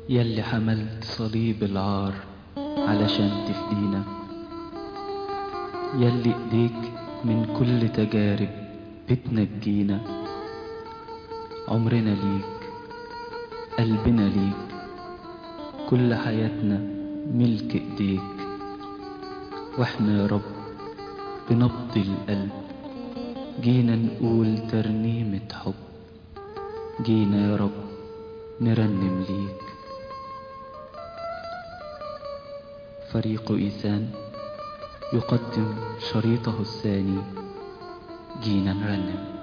يلي حملت صليب العار علشان تفدينا، يلي ايديك من كل تجارب بتنجينا. عمرنا ليك، قلبنا ليك، كل حياتنا ملك ايديك. واحنا يا رب بنبض القلب جينا نقول ترنيمة حب، جينا يا رب نرنم ليك. فريق إيثان يقدم شريطه الثاني، جينا نرنم.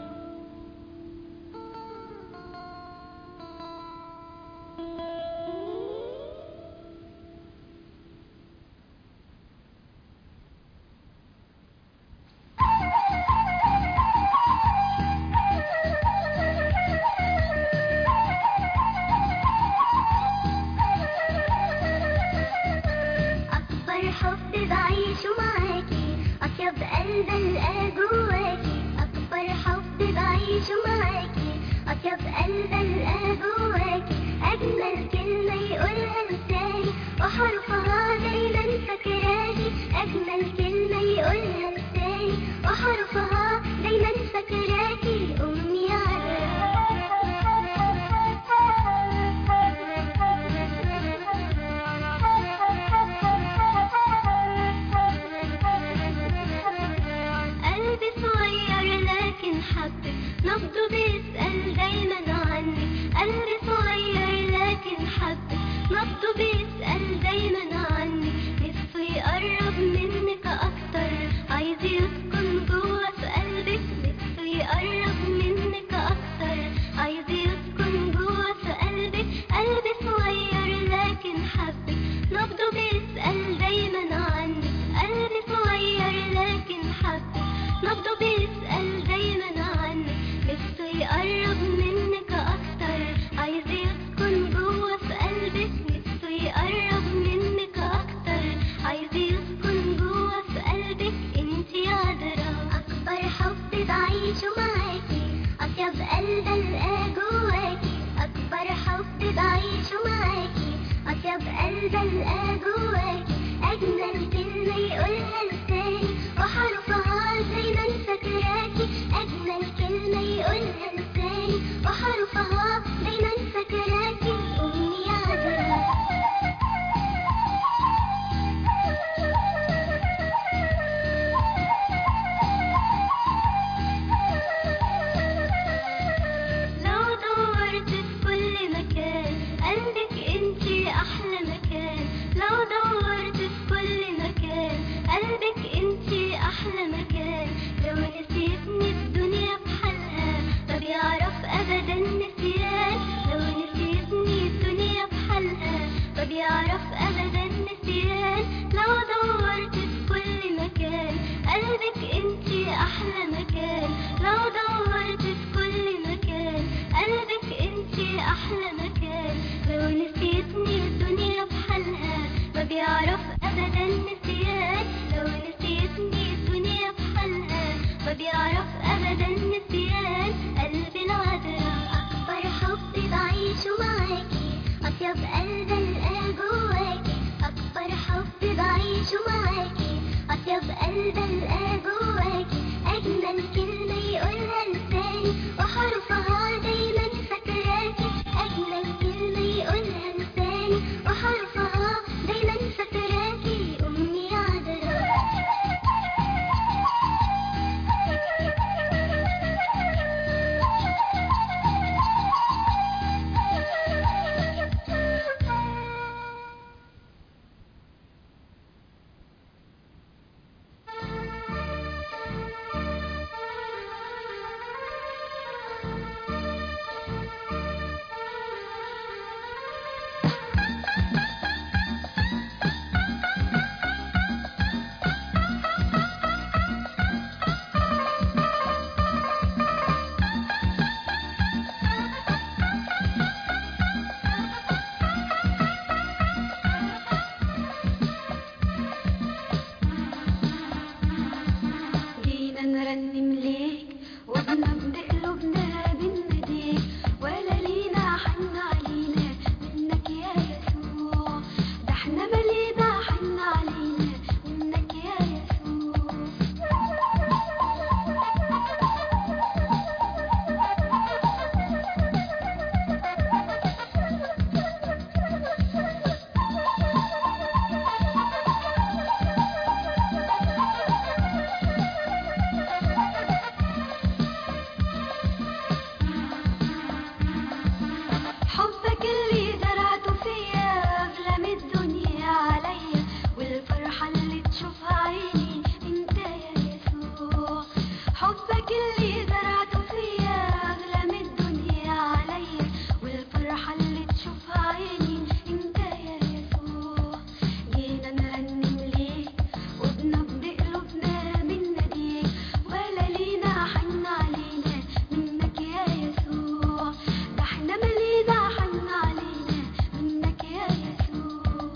الفرحة اللي تشوفها عيني انت يا يسوع. جينا نرنم ليك وبنبض قلوبنا من ناديك، ولا لينا حن علينا منك يا يسوع. ده احنا ملينا حن علينا منك يا يسوع.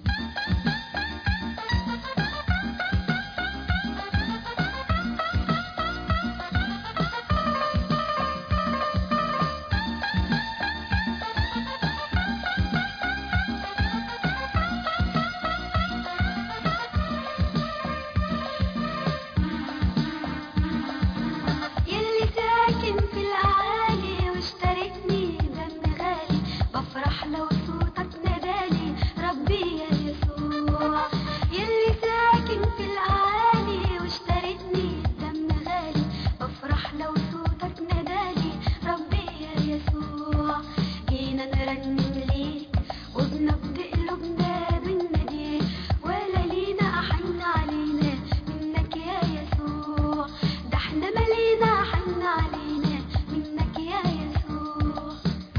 يلي ساكن في الأعالي واشتركني دم غالي، بفرح لو صوتك نادالي ربي يا يسوع. يلي ساكن في الأعالي واشتركني دم غالي، بفرح لو صوتك نادالي ربي يا يسوع. جينا نرنم ليك وبنبض قلوبنا بنناديك، ولا لينا أحن علينا منك يا يسوع. ده احنا ملينا حن علينا منك يا يسوع.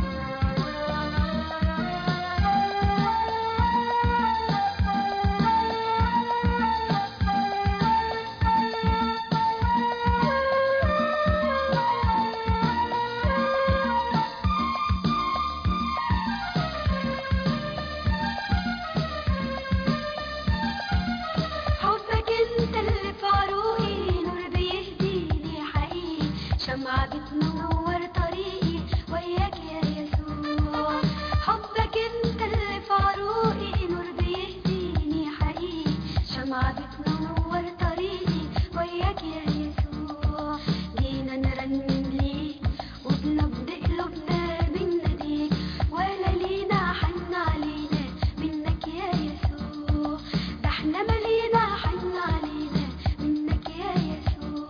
حبك انت اللي في عروقي نور بيهديني حقيقي، شمعة بتنور طريقي وياك يا يسوع. حبك انت اللي في عروقي نور بيهديني حقيقي، شمعة بتنور طريقي وياك يا يسوع. جينا نرنم ليك وبنبض قلوبنا بنناديك، ولا لينا حن علينا منك يا يسوع. ده احنا ملينا حن علينا منك يا يسوع.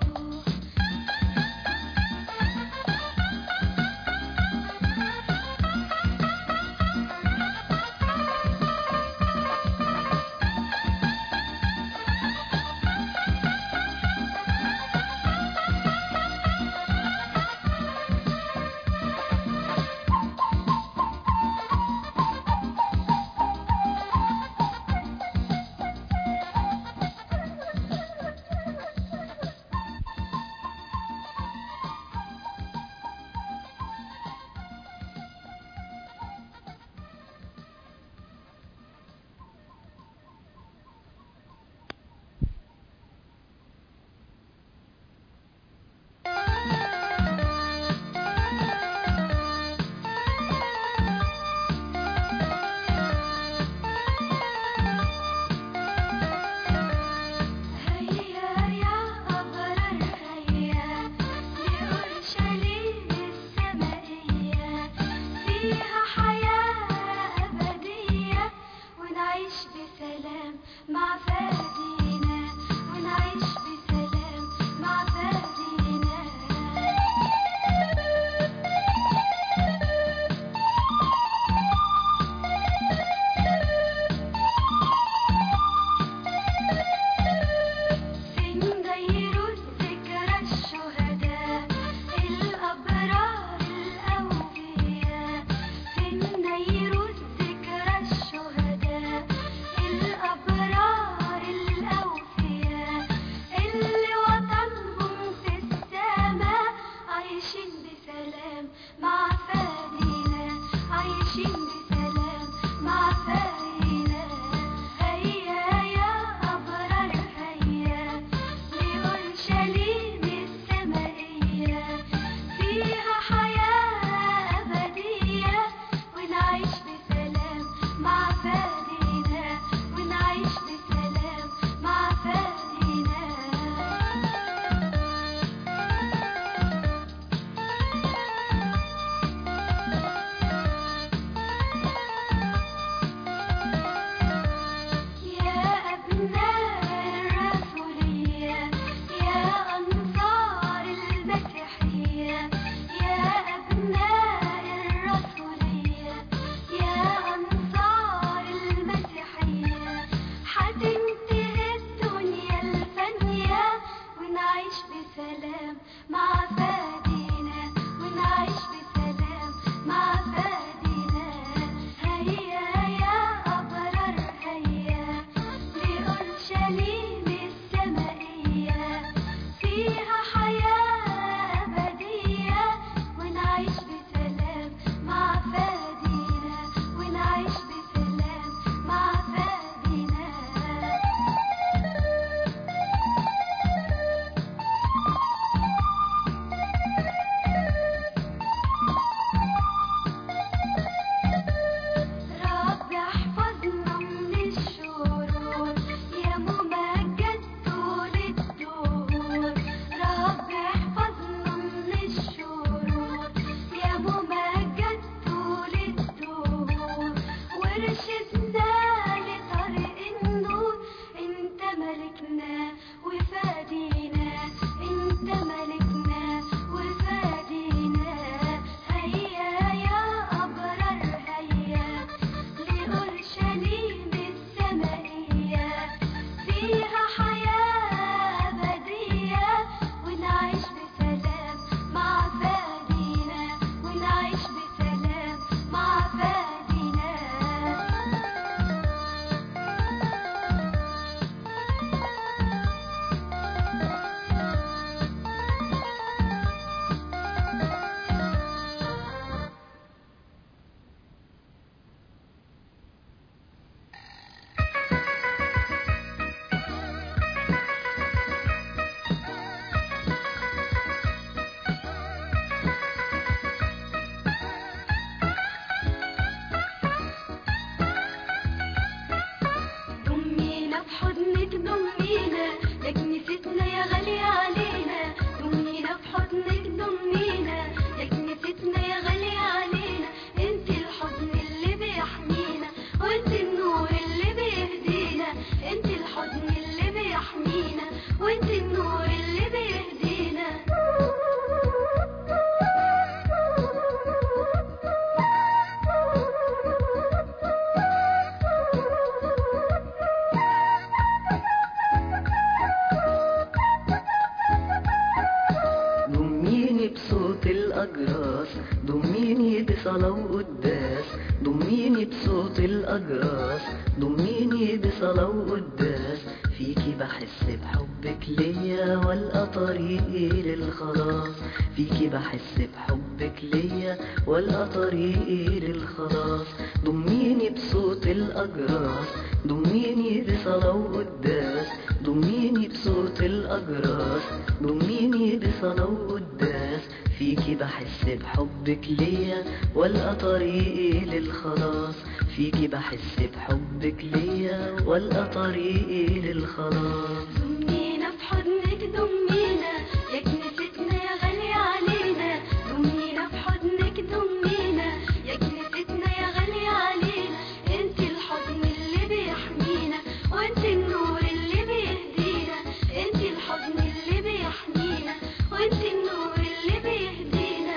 هيا يا أبرار هيا لأورشليم السمائية، فيها حياة أبدية ونعيش بسلام مع فادينا، ونعيش بسلام مع فادينا. سنغيروا ذكرى الشهداء الأبرار الأوفياء، ترشدنا لطريق النور. انت ملكنا وفادينا، انت ملكنا وفادينا. هيا يا أبرار هيا لأورشليم السمائية، فيها حياة أبدية ونعيش بسلام مع فادينا، ونعيش بسلام مع فادينا. ضمينا بحضنك ضمينا يا كنيستنا يا غالية علينا. ضمينا بحضنك ضمينا يا كنيستنا يا غالية علينا. انت الحضن اللي بيحمينا وانت النور اللي بيهدينا. انت الحضن اللي بيحمينا وانت النور اللي بيهدينا. ضميني بصوت الأجراس، ضميني بصلاة وقداس. ضميني بصوت الأجراس، ضميني بصلاة وقداس. فيكي بحس بحبك ليا والقى طريقي للخلاص. فيكي بحس بحبك ليا والقى طريقي للخلاص. ضميني بصوت الأجراس، ضميني بصلاة وقداس. ضميني بصوت الأجراس، ضميني بصلاة وقداس. فيكي بحس بحبك ليا والقى طريقي للخلاص. فيكي بحس بحبك ليا والقى طريقي للخلاص. ضمينا في حضنك ضمينا يا كنيستنا يا غالية علينا. ضمينا في حضنك ضمينا يا كنيستنا يا غالية علينا. انت الحضن اللي بيحمينا وانت النور اللي بيهدينا. انت الحضن اللي بيحمينا وانت النور اللي بيهدينا.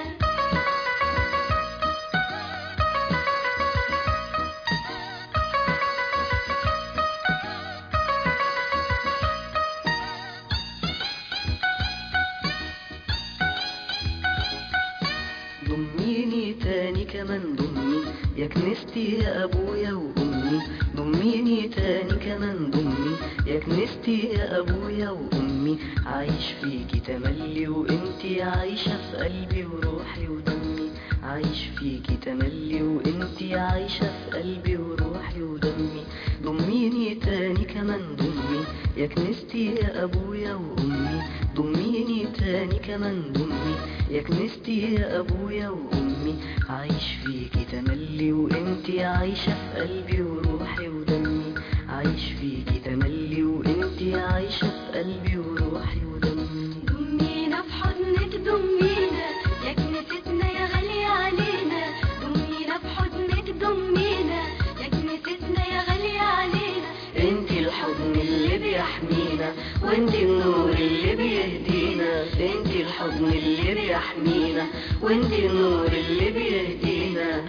ضميني تاني كمان ضمي يا كنيستي يا ابويا وامي. ضميني تاني كمان ضمي يا كنيستي يا ابويا وامي. عايش فيكي تملي وانتي عايشة في قلبي وروحي ودمي. عايش فيكي تملي وانتي عايشة في قلبي وروحي ودمي. ضميني تاني كمان ضمي يا كنيستي يا ابويا وامي. ضميني تاني كمان ضمي يا كنيستي يا ابويا وامي. عايش فيكي تملي وانتي عايشة في قلبي وروحي ودمي. عايش فيكي تملي وانتي عايشة في قلبي وروحي ودمي. ضمينا في حضنك ضمينا يا كنيستنا يا غالية علينا. ضمينا في حضنك ضمينا يا كنيستنا يا غالية علينا. انت الحضن اللي بيحمينا وانت النور اللي بيهدينا. انت الحضن اللي بيحمينا وانت النور اللي بيهدينا.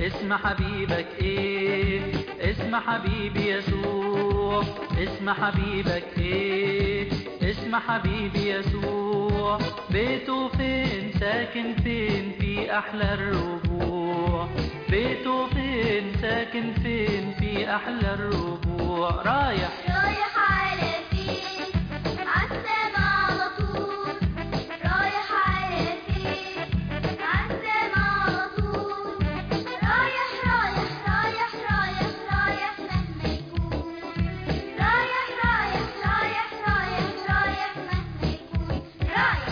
اسم حبيبك ايه؟ اسم حبيبي يسوع. اسم حبيبك ايه؟ اسم حبيبي يسوع. بيته فين؟ ساكن فين؟ في احلى الربوع. بيته فين؟ ساكن فين؟ في احلى الربوع. رايح على فين؟ عالسما على طول. رايح على فين؟ عالسما على طول. رايح مهما يكون. رايح مهما يكون. رايح.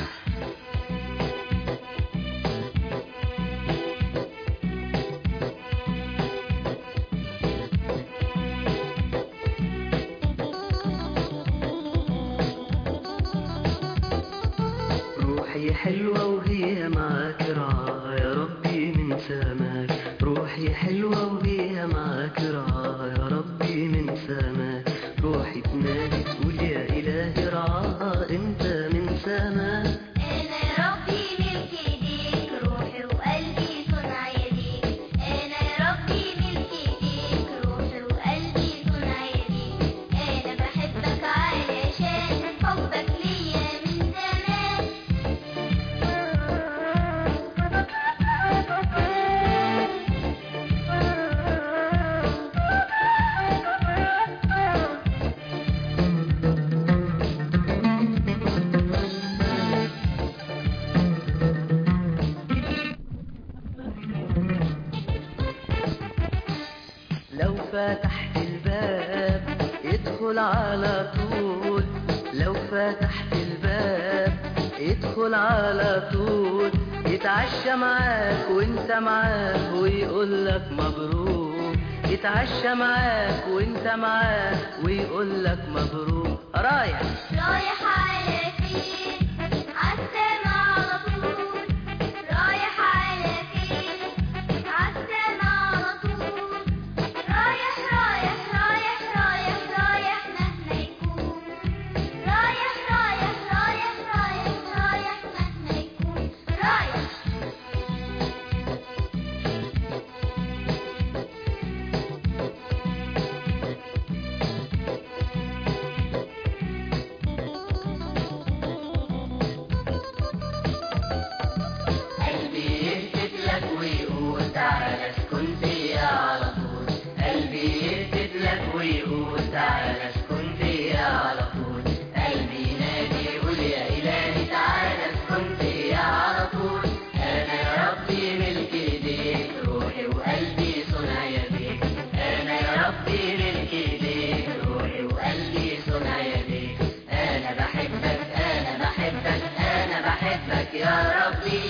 روحي حلوة وهي معاك رعاها يا ربي من سماك. روحي حلوة وهي معاك رعاها يا ربي من سماك. روحي تنادي تقول يا إلهي رعاها انت من سماك. أنا يا ربي ملك إيديك. روحي وقلبي صنع يديك. أنا يا ربي ملك إيديك. روحي وقلبي صنع يديك. أنا بحبك علشان حبك ليا من زمان. لو فتحت الباب ادخل على طول. لو فتحت الباب ادخل على طول. يتعشى معاك وانت معاك ويقول لك مبروك. يتعشى معاك وانت معاك ويقول لك مبروك. رايح على فين؟ عالسما على طول. رايح على فين؟ عالسما على طول. رايح مهما يكون. رايح مهما يكون. رايح. قلبي يهتف لك ويقول تعالى اسكن فيا على طول. قلبي يهتف لك ويقول تعالى اسكن فيا على طول. قلبي ينادي يقول يا إلهي تعالى اسكن فيا على طول. أنا يا ربي ملك إيديك. روحي وقلبي صنع يديك. أنا يا ربي ملك إيديك. روحي وقلبي صنع يديك. أنا بحبك يا ربي.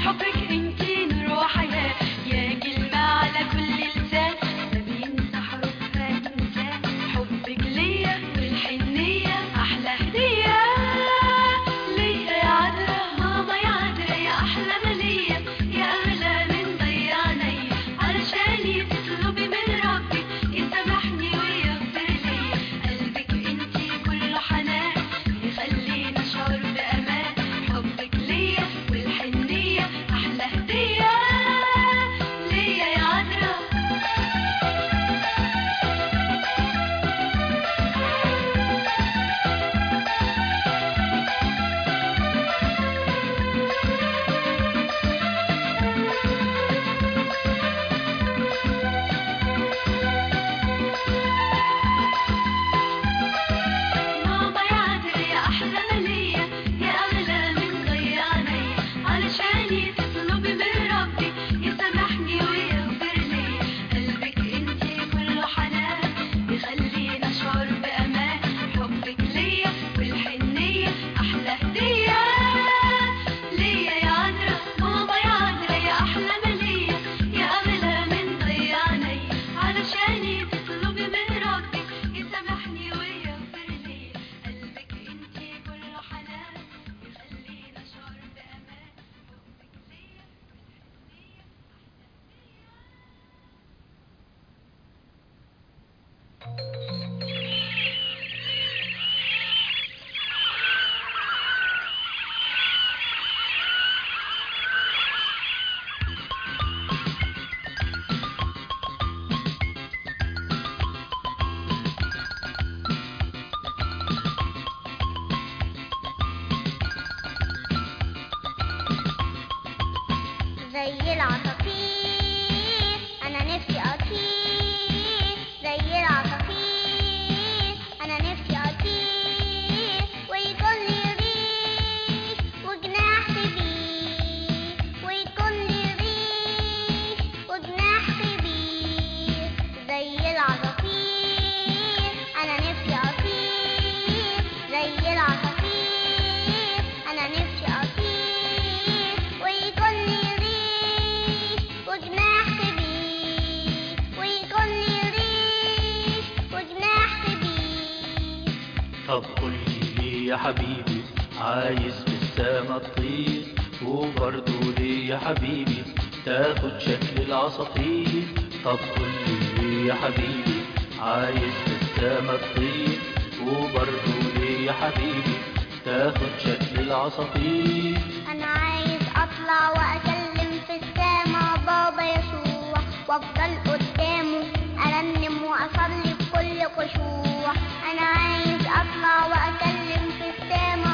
حبك انتي نور وحياة يا كلمة على كل لسان ما بينسى حروفها إنسان حبك ليا والحنية أحلى هدية ليا يا عذرا ماما يا عذرا يا أحلى مالية يا أغلى من ضيع عينيا علشاني تطلبي من ربي يسامحني ويغفر ليا قلبك انتي كله حنان يخليني أشعر بأمان حبك ليا والحنية أحلى هدية ليا يا عذرا ماما يا عذرا يا أحلى مالية يا أغلى من ضيع عينيا علشاني تطلبي من ربي يسامحني ويغفر ليا قلبك انتي كله حنان يخليني أشعر بأمان حبك ليا والحنية أحلى هدية ليا يا عذرا ماما يا عذرا يا أحلى مالية يا أغلى من ضيع عينيا علشاني تطلبي من ربي يسامحني ويغفر ليا قلبك انتي كله حنان يخليني أشعر بأمان حبك ليا زي العصافير أنا نفسي أطير زي العصافير أنا نفسي أطير ويكون لي ريش وجناح كبير ويكون لي ريش وجناح كبير زي العصافير أنا نفسي أطير زي العصافير أنا نفسي أطير ويكون لي ريش وجناح كبير ويكون لي ريش وجناح كبير طب قولي ليه يا حبيبي عايز في السما تطير وبرضه ليه يا حبيبي تاخد شكل العصافير طب قولي ليه يا حبيبي عايز في السما تطير وبرضه ليه يا حبيبي تاخد شكل العصافير أنا عايز أطلع وأكلم في السما بابا يسوع وأفضل قدامه أرنم وأصلي بكل خشوع أنا عايز أطلع وأكلم في السما